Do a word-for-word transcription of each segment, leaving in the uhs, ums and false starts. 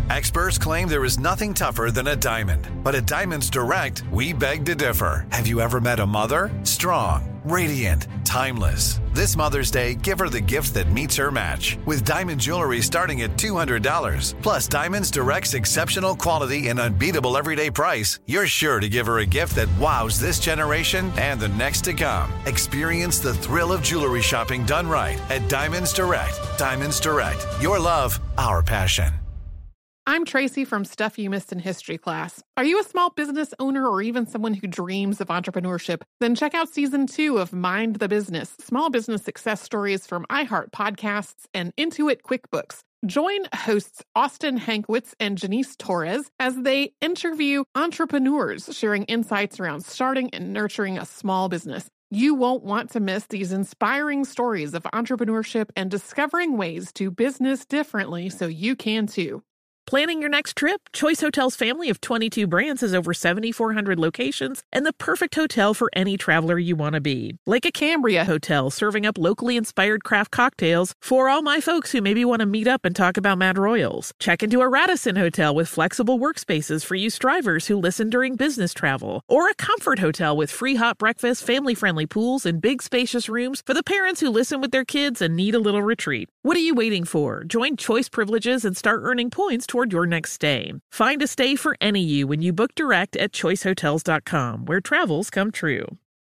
Experts claim there is nothing tougher than a diamond. But at Diamonds Direct, we beg to differ. Have you ever met a mother? Strong, radiant, timeless. This Mother's Day, give her the gift that meets her match. With diamond jewelry starting at two hundred dollars. Plus Diamonds Direct's exceptional quality and unbeatable everyday price, you're sure to give her a gift that wows this generation and the next to come. Experience the thrill of jewelry shopping done right at Diamonds Direct. Diamonds Direct. Your love, our passion. I'm Tracy from Stuff You Missed in History class. Are you a small business owner or even someone who dreams of entrepreneurship? Then check out season two of Mind the Business, small business success stories from iHeart Podcasts and Intuit QuickBooks. Join hosts Austin Hankwitz and Janice Torres as they interview entrepreneurs sharing insights around starting and nurturing a small business. You won't want to miss these inspiring stories of entrepreneurship and discovering ways to business differently so you can too. Planning your next trip? Choice Hotels' family of twenty-two brands has over seven thousand four hundred locations and the perfect hotel for any traveler you want to be. Like a Cambria Hotel, serving up locally inspired craft cocktails for all my folks who maybe want to meet up and talk about Mad Royals. Check into a Radisson Hotel with flexible workspaces for you strivers who listen during business travel. Or a Comfort Hotel with free hot breakfast, family-friendly pools, and big spacious rooms for the parents who listen with their kids and need a little retreat. What are you waiting for? Join Choice Privileges and start earning points toward your next stay. Find a stay for any you when you book direct at choice hotels dot com, where travels come true.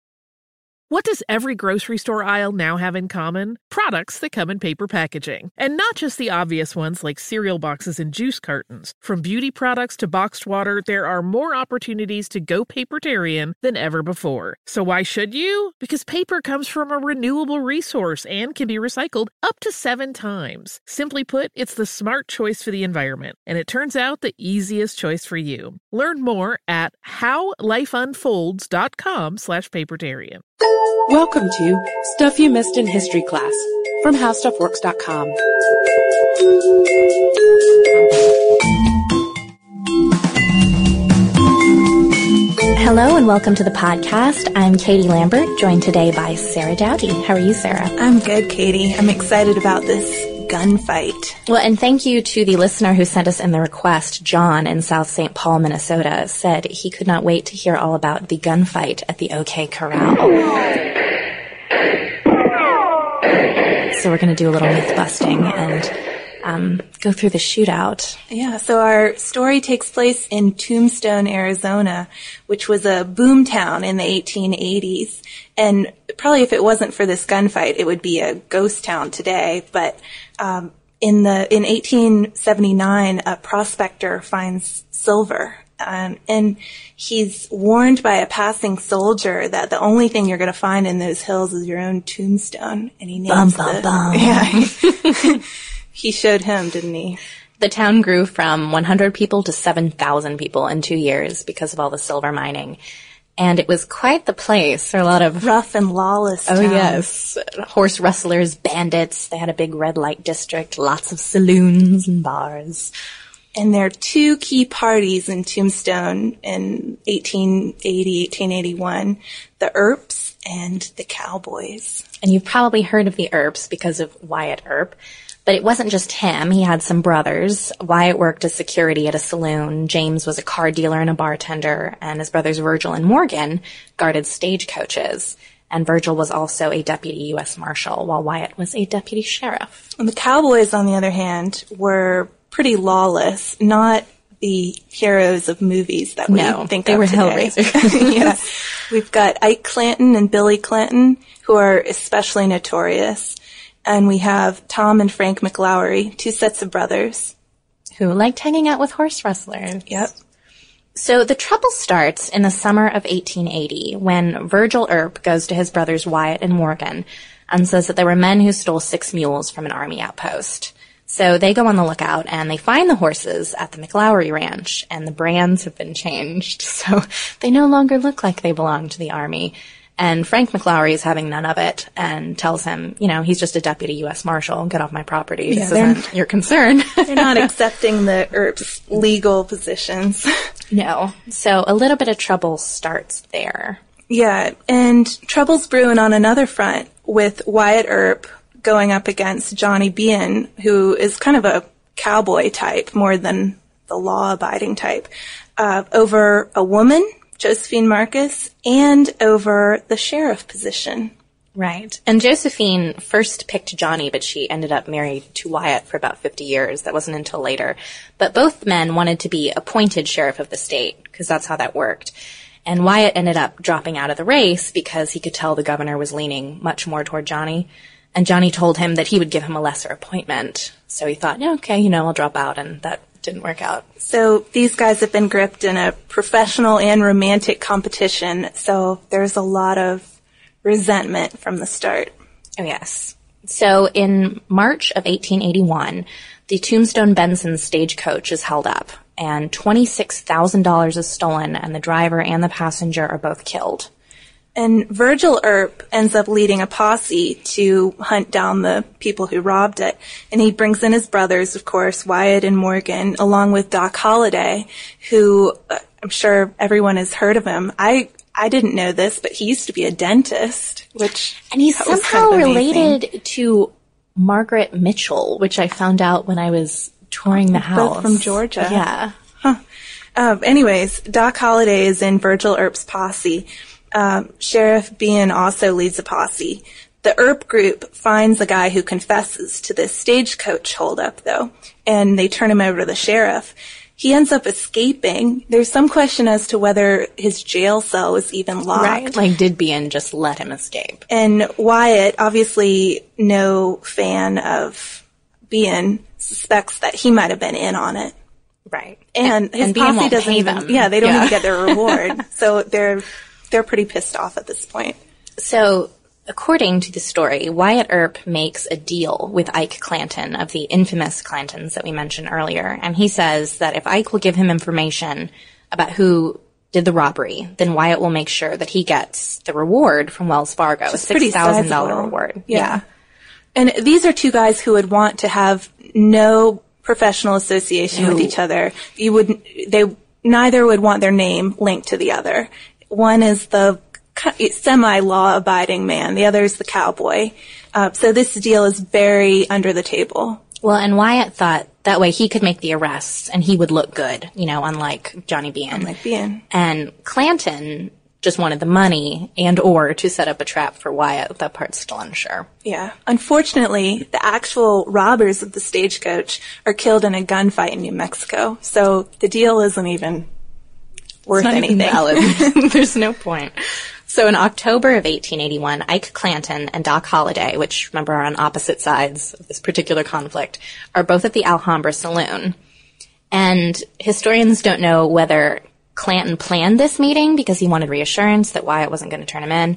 What does every grocery store aisle now have in common? Products that come in paper packaging. And not just the obvious ones like cereal boxes and juice cartons. From beauty products to boxed water, there are more opportunities to go papertarian than ever before. So why should you? Because paper comes from a renewable resource and can be recycled up to seven times. Simply put, it's the smart choice for the environment. And it turns out the easiest choice for you. Learn more at how life unfolds dot com slash papertarian. Welcome to Stuff You Missed in History class from how stuff works dot com. Hello and welcome to the podcast. I'm Katie Lambert, joined today by Sarah Dowdy. How are you, Sarah? I'm good, Katie. I'm excited about this gunfight. Well, and thank you to the listener who sent us in the request. John in South Saint Paul, Minnesota, said he could not wait to hear all about the gunfight at the OK Corral. So we're going to do a little myth busting and um, go through the shootout. Yeah, so our story takes place in Tombstone, Arizona, which was a boom town in the eighteen eighties. And probably if it wasn't for this gunfight, it would be a ghost town today. But um, in the in eighteen seventy-nine, a prospector finds silver. Um, and he's warned by a passing soldier that the only thing you're going to find in those hills is your own tombstone. And he names bum, the, bum, bum. Yeah, he showed him, didn't he? The town grew from one hundred people to seven thousand people in two years because of all the silver mining. And it was quite the place. There were a lot of rough and lawless Oh, towns. yes. Horse rustlers, bandits. They had a big red light district, lots of saloons and bars. And there are two key parties in Tombstone in eighteen eighty, eighteen eighty-one, the Earps and the Cowboys. And you've probably heard of the Earps because of Wyatt Earp. But it wasn't just him. He had some brothers. Wyatt worked as security at a saloon. James was a car dealer and a bartender. And his brothers Virgil and Morgan guarded stagecoaches. And Virgil was also a deputy U S Marshal, while Wyatt was a deputy sheriff. And the Cowboys, on the other hand, were pretty lawless, not the heroes of movies that we no, think they of were today. Hellraisers. Yeah. We've got Ike Clanton and Billy Clanton, who are especially notorious. And we have Tom and Frank McLaury, two sets of brothers. Who liked hanging out with horse rustlers. Yep. So the trouble starts in the summer of eighteen eighty when Virgil Earp goes to his brothers Wyatt and Morgan and says that there were men who stole six mules from an army outpost. So they go on the lookout and they find the horses at the McLaury Ranch, and the brands have been changed. So they no longer look like they belong to the army. And Frank McLaury is having none of it and tells him, you know, he's just a deputy U S Marshal. Get off my property. Yeah, this isn't your concern. They're not accepting the Earp's legal positions. No. So a little bit of trouble starts there. Yeah, and trouble's brewing on another front with Wyatt Earp going up against Johnny Behan, who is kind of a cowboy type more than the law-abiding type, uh, over a woman, Josephine Marcus, and over the sheriff position. Right. And Josephine first picked Johnny, but she ended up married to Wyatt for about fifty years. That wasn't until later. But both men wanted to be appointed sheriff of the state, because that's how that worked. And Wyatt ended up dropping out of the race because he could tell the governor was leaning much more toward Johnny. And Johnny told him that he would give him a lesser appointment. So he thought, yeah, okay, you know, I'll drop out, and that didn't work out. So these guys have been gripped in a professional and romantic competition, so there's a lot of resentment from the start. Oh, yes. So in March of eighteen eighty-one, the Tombstone Benson stagecoach is held up, and twenty-six thousand dollars is stolen, and the driver and the passenger are both killed. And Virgil Earp ends up leading a posse to hunt down the people who robbed it. And he brings in his brothers, of course, Wyatt and Morgan, along with Doc Holliday, who uh, I'm sure everyone has heard of him. I I didn't know this, but he used to be a dentist, which and he's that was somehow kind of amazing. related to Margaret Mitchell, which I found out when I was touring the house. Both from Georgia. Yeah. Huh. Um, anyways, Doc Holliday is in Virgil Earp's posse. Um, Sheriff Bean also leads a posse. The Earp group finds a guy who confesses to this stagecoach holdup, though, and they turn him over to the sheriff. He ends up escaping. There's some question as to whether his jail cell was even locked. Right. Like, did Bean just let him escape? And Wyatt, obviously no fan of Bean, suspects that he might have been in on it. Right. And, and his and Bean posse won't doesn't pay even, them. yeah, they don't Yeah. even get their reward. So they're, they're pretty pissed off at this point. So, according to the story, Wyatt Earp makes a deal with Ike Clanton of the infamous Clantons that we mentioned earlier, and he says that if Ike will give him information about who did the robbery, then Wyatt will make sure that he gets the reward from Wells Fargo, a six thousand dollars reward. Yeah. yeah. And these are two guys who would want to have no professional association No. with each other. You would, they, neither would want their name linked to the other. One is the semi-law abiding man. The other is the cowboy. Uh, so this deal is very under the table. Well, and Wyatt thought that way he could make the arrests and he would look good, you know, unlike Johnny Bean. Unlike Bean. And Clanton just wanted the money and or to set up a trap for Wyatt. That part's still unsure. Yeah. Unfortunately, the actual robbers of the stagecoach are killed in a gunfight in New Mexico. So the deal isn't even worth It's not anything. even valid. There's no point. So in October of eighteen eighty-one, Ike Clanton and Doc Holliday, which remember are on opposite sides of this particular conflict, are both at the Alhambra Saloon. And historians don't know whether Clanton planned this meeting because he wanted reassurance that Wyatt wasn't going to turn him in,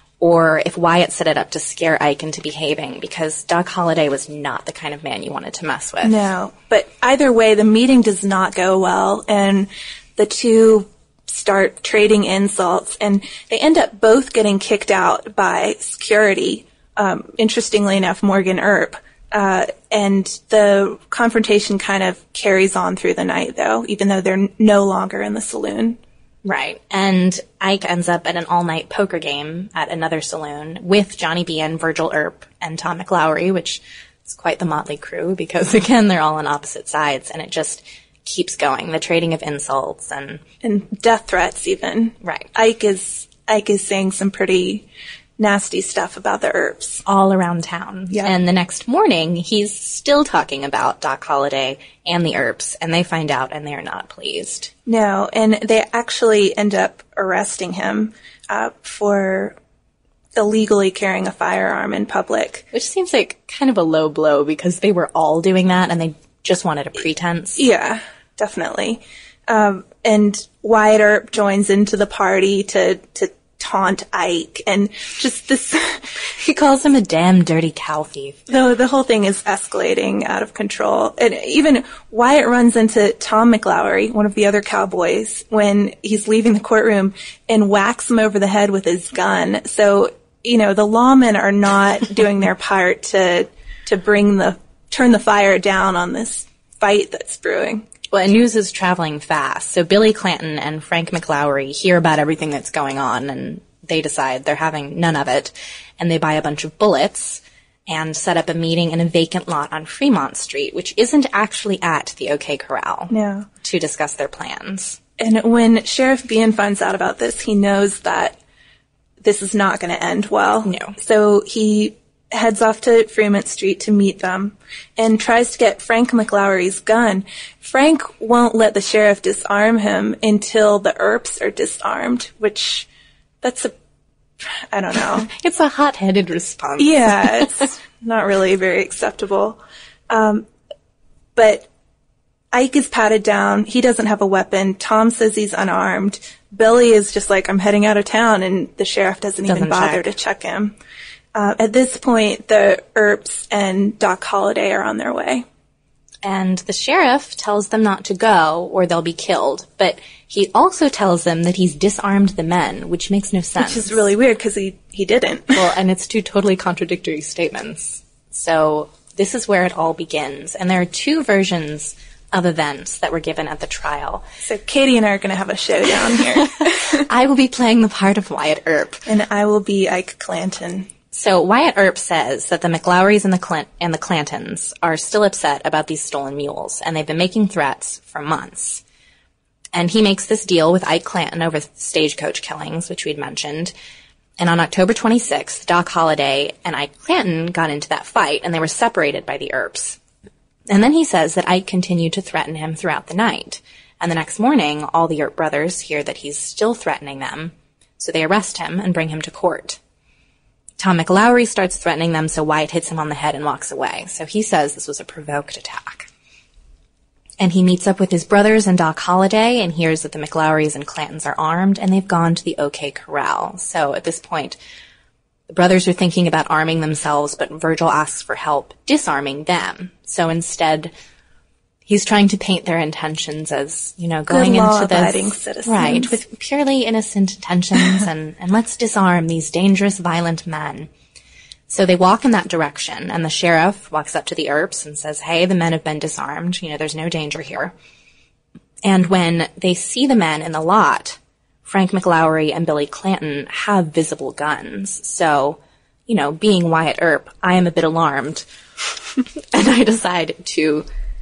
or if Wyatt set it up to scare Ike into behaving, because Doc Holliday was not the kind of man you wanted to mess with. No. But either way, the meeting does not go well, and the two start trading insults, and they end up both getting kicked out by security. Um, interestingly enough, Morgan Earp. Uh, and the confrontation kind of carries on through the night, though, even though they're no longer in the saloon. Right. And Ike ends up at an all-night poker game at another saloon with Johnny Bean, Virgil Earp, and Tom McLaury, which is quite the motley crew because, again, they're all on opposite sides, and it just keeps going. The trading of insults and... And death threats, even. Right. Ike is, Ike is saying some pretty nasty stuff about the Earps. all around town. Yeah. And the next morning, he's still talking about Doc Holliday and the Earps, and they find out and they're not pleased. No, and they actually end up arresting him uh, for illegally carrying a firearm in public. Which seems like kind of a low blow because they were all doing that and they just wanted a pretense. Yeah, definitely. Um, and Wyatt Earp joins into the party to, to taunt Ike, and just this, He calls him a damn dirty cow thief. the, the whole thing is escalating out of control. And even Wyatt runs into Tom McLaury, one of the other cowboys, when he's leaving the courtroom and whacks him over the head with his gun. So, you know, the lawmen are not doing their part to, to bring the, turn the fire down on this fight that's brewing. Well, and news is traveling fast. So Billy Clanton and Frank McLaury hear about everything that's going on, and they decide they're having none of it. And they buy a bunch of bullets, and set up a meeting in a vacant lot on Fremont Street, which isn't actually at the OK Corral, No. to discuss their plans. And when Sheriff Bean finds out about this, he knows that this is not going to end well. No. So he heads off to Fremont Street to meet them and tries to get Frank McLaury's gun. Frank won't let the sheriff disarm him until the Earps are disarmed, which that's a, I don't know. It's a hot-headed response. Yeah, it's not really very acceptable. Um, but Ike is patted down. He doesn't have a weapon. Tom says he's unarmed. Billy is just like, I'm heading out of town, and the sheriff doesn't, Doesn't even bother check. to check him. Uh, at this point, the Earps and Doc Holliday are on their way. And the sheriff tells them not to go or they'll be killed. But he also tells them that he's disarmed the men, which makes no sense. Which is really weird because he, he didn't. Well, and it's two totally contradictory statements. So this is where it all begins. And there are two versions of events that were given at the trial. So Katie and I are going to have a showdown here. I will be playing the part of Wyatt Earp. And I will be Ike Clanton. So Wyatt Earp says that the McLaurys and the Clint- and the Clantons are still upset about these stolen mules, and they've been making threats for months. And he makes this deal with Ike Clanton over stagecoach killings, which we'd mentioned. And on October twenty-sixth, Doc Holliday and Ike Clanton got into that fight, and they were separated by the Earps. And then he says that Ike continued to threaten him throughout the night. And the next morning, all the Earp brothers hear that he's still threatening them, so they arrest him and bring him to court. Tom McLaury starts threatening them, so Wyatt hits him on the head and walks away. So he says this was a provoked attack. And he meets up with his brothers and Doc Holliday and hears that the McLaurys and Clantons are armed, and they've gone to the OK Corral. So at this point, the brothers are thinking about arming themselves, but Virgil asks for help disarming them. So instead, he's trying to paint their intentions as, you know, going Good into law-abiding this, citizens. right, with purely innocent intentions, and, and let's disarm these dangerous, violent men. So they walk in that direction, and the sheriff walks up to the Earps and says, hey, the men have been disarmed. You know, there's no danger here. And when they see the men in the lot, Frank McLaury and Billy Clanton have visible guns. So, you know, being Wyatt Earp, I am a bit alarmed. And I decide to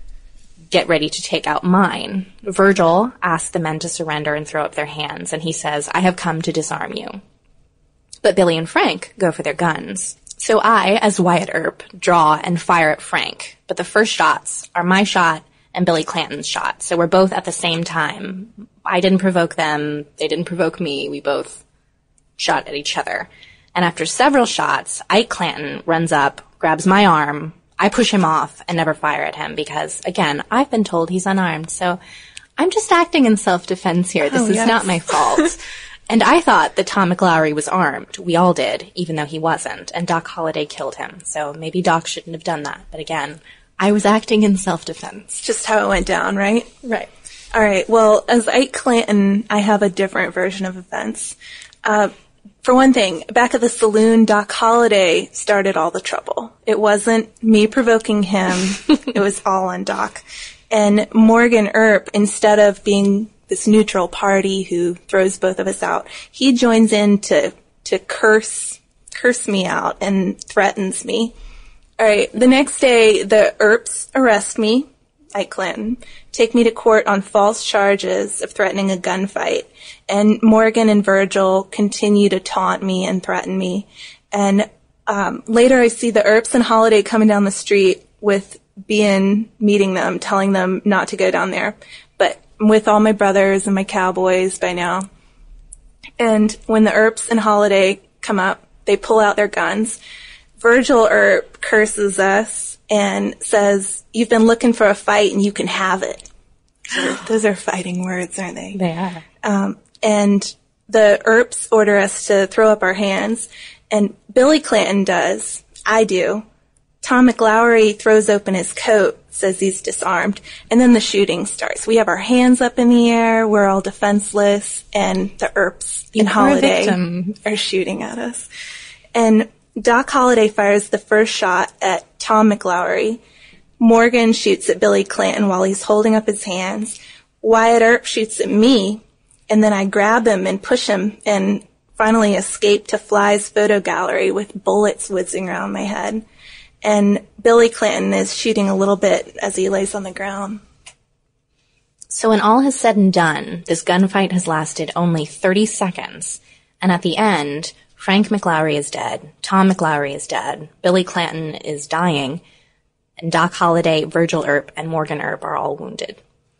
get ready to take out mine. Virgil asks the men to surrender and throw up their hands, and he says, I have come to disarm you. But Billy and Frank go for their guns. So I, as Wyatt Earp, draw and fire at Frank. But the first shots are my shot and Billy Clanton's shot. So we're both at the same time. I didn't provoke them. They didn't provoke me. We both shot at each other. And after several shots, Ike Clanton runs up, grabs my arm. I push him off and never fire at him because, again, I've been told he's unarmed. So I'm just acting in self-defense here. This Oh, is yes. not my fault. And I thought that Tom McLaury was armed. We all did, even though he wasn't. And Doc Holliday killed him. So maybe Doc shouldn't have done that. But again, I was acting in self-defense. Just how it went down, right? Right. All right. Well, as Ike Clanton, I have a different version of events. Uh, for one thing, back at the saloon, Doc Holliday started all the trouble. It wasn't me provoking him. It was all on Doc. And Morgan Earp, instead of being this neutral party who throws both of us out, he joins in to, to curse, curse me out and threatens me. All right. The next day, the Earps arrest me, Ike Clanton, take me to court on false charges of threatening a gunfight. And Morgan and Virgil continue to taunt me and threaten me. And um, later I see the Earps and Holliday coming down the street with Bean meeting them, telling them not to go down there. But I'm with all my brothers and my cowboys by now. And when the Earps and Holliday come up, they pull out their guns. Virgil Earp curses us and says, you've been looking for a fight and you can have it. So those are fighting words, aren't they? They are. Um, and the Earps order us to throw up our hands. And Billy Clanton does. I do. Tom McLaury throws open his coat, says he's disarmed, and then the shooting starts. We have our hands up in the air, we're all defenseless, and the Earps and were a Holliday victim. are shooting at us. And Doc Holliday fires the first shot at Tom McLaury. Morgan shoots at Billy Clanton while he's holding up his hands. Wyatt Earp shoots at me, and then I grab him and push him and finally escape to Fly's photo gallery with bullets whizzing around my head. and Billy Clanton is shooting a little bit as he lays on the ground. So when all is said and done, this gunfight has lasted only thirty seconds, and at the end, Frank McLaury is dead, Tom McLaury is dead, Billy Clanton is dying, and Doc Holliday, Virgil Earp, and Morgan Earp are all wounded.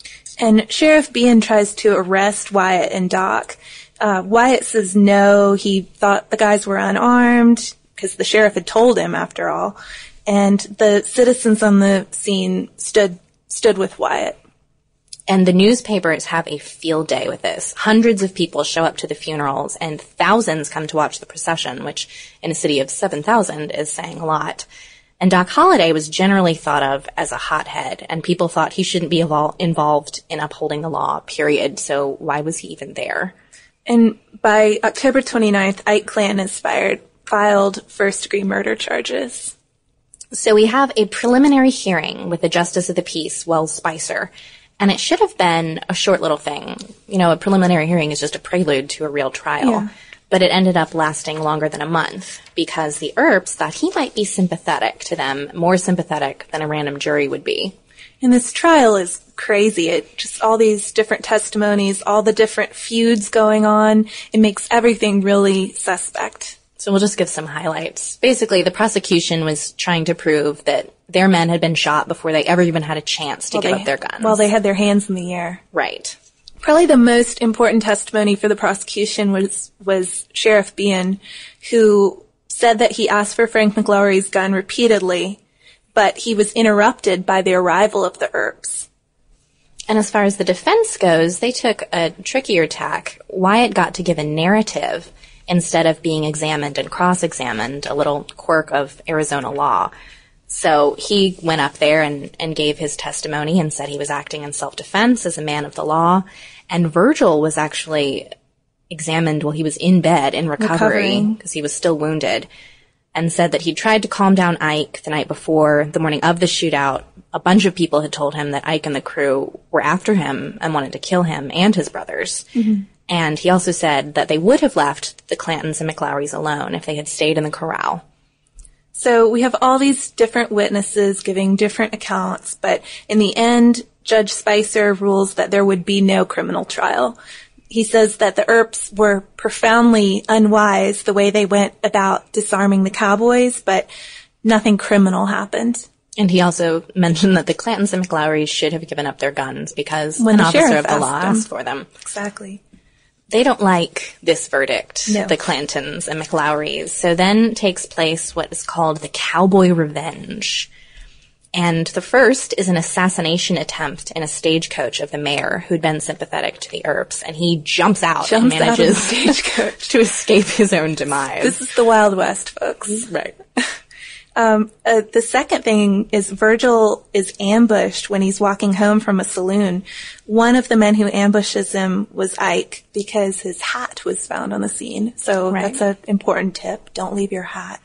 And Sheriff Bean tries to arrest Wyatt and Doc. Uh, Wyatt says no, he thought the guys were unarmed, because the sheriff had told him, after all. And the citizens on the scene stood stood with Wyatt. And the newspapers have a field day with this. Hundreds of people show up to the funerals, and thousands come to watch the procession, which in a city of seven thousand is saying a lot. And Doc Holliday was generally thought of as a hothead, and people thought he shouldn't be evol- involved in upholding the law, period. So why was he even there? And by October twenty-ninth, Ike Clanton is fired, filed first-degree murder charges. So we have a preliminary hearing with the Justice of the Peace, Wells Spicer, and it should have been a short little thing. You know, a preliminary hearing is just a prelude to a real trial. Yeah. But it ended up lasting longer than a month because the Earps thought he might be sympathetic to them, more sympathetic than a random jury would be. And this trial is crazy. It just all these different testimonies, all the different feuds going on. It makes everything really suspect. So we'll just give some highlights. Basically, the prosecution was trying to prove that their men had been shot before they ever even had a chance to Well, give they, up their guns. Well, they had their hands in the air. Right. Probably the most important testimony for the prosecution was, was Sheriff Bean, who said that he asked for Frank McLaury's gun repeatedly, but he was interrupted by the arrival of the Earps. And as far as the defense goes, they took a trickier tack. Wyatt got to give a narrative instead of being examined and cross-examined, a little quirk of Arizona law. So he went up there and, and gave his testimony and said he was acting in self-defense as a man of the law. And Virgil was actually examined while he was in bed in recovery because he was still wounded, and said that he tried to calm down Ike the night before, the morning of the shootout. A bunch of people had told him that Ike and the crew were after him and wanted to kill him and his brothers. Mm-hmm. And he also said that they would have left the Clantons and McLaurys alone if they had stayed in the corral. So we have all these different witnesses giving different accounts, but in the end, Judge Spicer rules that there would be no criminal trial. He says that the Earps were profoundly unwise the way they went about disarming the cowboys, but nothing criminal happened. And he also mentioned that the Clantons and McLaurys should have given up their guns because When an the officer sheriff of the law asked them. asked for them. Exactly. They don't like this verdict, No. the Clantons and McLaurys. So then takes place what is called the Cowboy Revenge. And the first is an assassination attempt in a stagecoach of the mayor who'd been sympathetic to the Earps, and he jumps out Jumps and out of the manages stagecoach. to escape his own demise. This is the Wild West, folks. Right. Um, uh, the second thing is Virgil is ambushed when he's walking home from a saloon. One of the men who ambushes him was Ike because his hat was found on the scene. So Right. that's an important tip. Don't leave your hat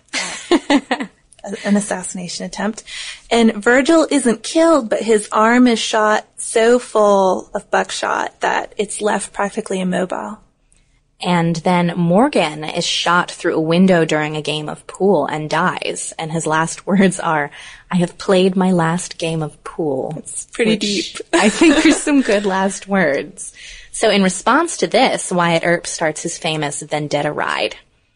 at an assassination attempt. And Virgil isn't killed, but his arm is shot so full of buckshot that it's left practically immobile. And then Morgan is shot through a window during a game of pool and dies. And his last words are, "I have played my last game of pool." It's pretty which deep. I think are some good last words. So in response to this, Wyatt Earp starts his famous vendetta ride.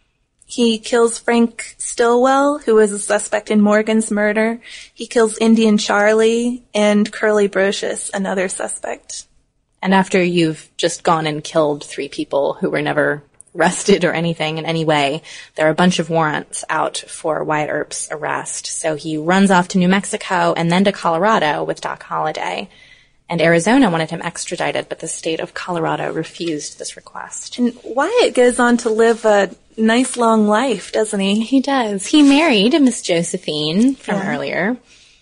He kills Frank Stillwell, who was a suspect in Morgan's murder. He kills Indian Charlie and Curly Brocious, another suspect. And after you've just gone and killed three people who were never arrested or anything in any way, there are a bunch of warrants out for Wyatt Earp's arrest. So he runs off to New Mexico and then to Colorado with Doc Holliday. And Arizona wanted him extradited, but the state of Colorado refused this request. And Wyatt goes on to live a nice long life, doesn't he? He does. He married Miss Josephine from Yeah. earlier.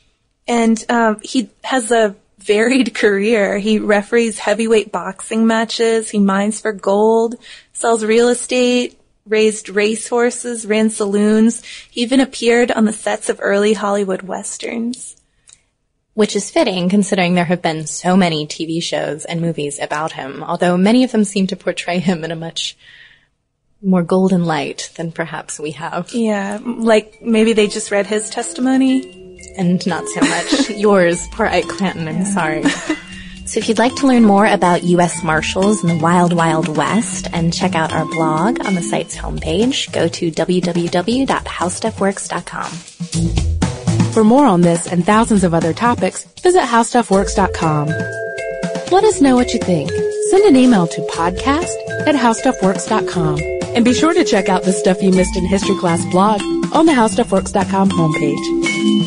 And um, he has a varied career. He referees heavyweight boxing matches. He mines for gold, sells real estate, raised racehorses, ran saloons. He even appeared on the sets of early Hollywood westerns. Which is fitting, considering there have been so many T V shows and movies about him, although many of them seem to portray him in a much more golden light than perhaps we have. Yeah, like maybe they just read his testimony. And not so much yours, poor Ike Clanton, I'm sorry. So if you'd like to learn more about U S Marshals in the Wild Wild West and check out our blog on the site's homepage, go to w w w dot how stuff works dot com. For more on this and thousands of other topics, visit how stuff works dot com. Let us know what you think. Send an email to podcast at how stuff works dot com. And be sure to check out the Stuff You Missed in History Class blog on the how stuff works dot com homepage.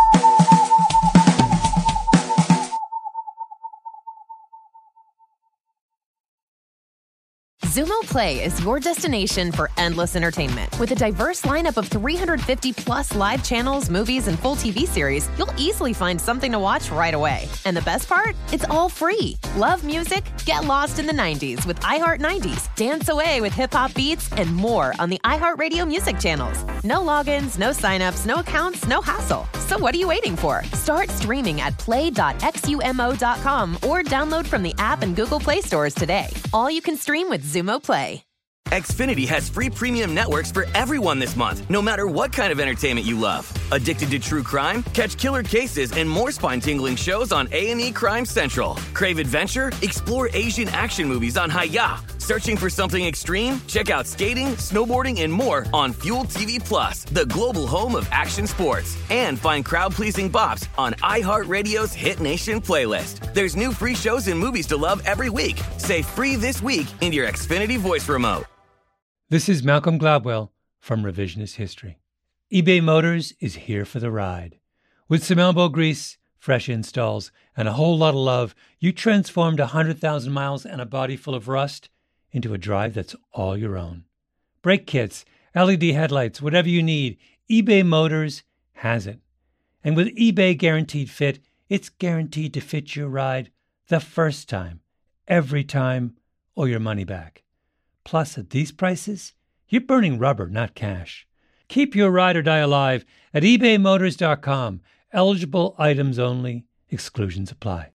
Xumo Play is your destination for endless entertainment. With a diverse lineup of three hundred fifty plus live channels, movies, and full T V series, you'll easily find something to watch right away. And the best part? It's all free. Love music? Get lost in the nineties with iHeart nineties, dance away with hip-hop beats, and more on the iHeartRadio music channels. No logins, no signups, no accounts, no hassle. So what are you waiting for? Start streaming at play dot xumo dot com or download from the app and Google Play stores today. All you can stream with Xumo Play. Xfinity has free premium networks for everyone this month, no matter what kind of entertainment you love. Addicted to true crime? Catch killer cases and more spine-tingling shows on A and E Crime Central. Crave adventure? Explore Asian action movies on Hi-Ya. Searching for something extreme? Check out skating, snowboarding, and more on Fuel T V Plus, the global home of action sports. And find crowd-pleasing bops on iHeartRadio's Hit Nation playlist. There's new free shows and movies to love every week. Say free this week in your Xfinity voice remote. This is Malcolm Gladwell from Revisionist History. eBay Motors is here for the ride. With some elbow grease, fresh installs, and a whole lot of love, you transformed one hundred thousand miles and a body full of rust into a drive that's all your own. Brake kits, L E D headlights, whatever you need, eBay Motors has it. And with eBay Guaranteed Fit, it's guaranteed to fit your ride the first time, every time, or your money back. Plus, at these prices, you're burning rubber, not cash. Keep your ride or die alive at ebay motors dot com. Eligible items only. Exclusions apply.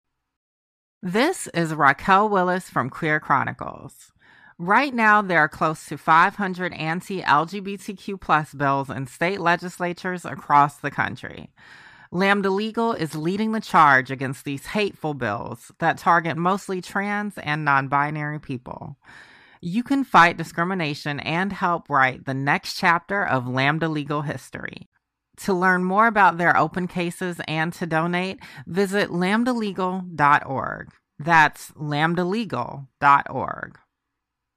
This is Raquel Willis from Queer Chronicles. Right now, there are close to five hundred anti-L G B T Q plus bills in state legislatures across the country. Lambda Legal is leading the charge against these hateful bills that target mostly trans and non-binary people. You can fight discrimination and help write the next chapter of Lambda Legal history. To learn more about their open cases and to donate, visit lambda legal dot org. That's lambda legal dot org.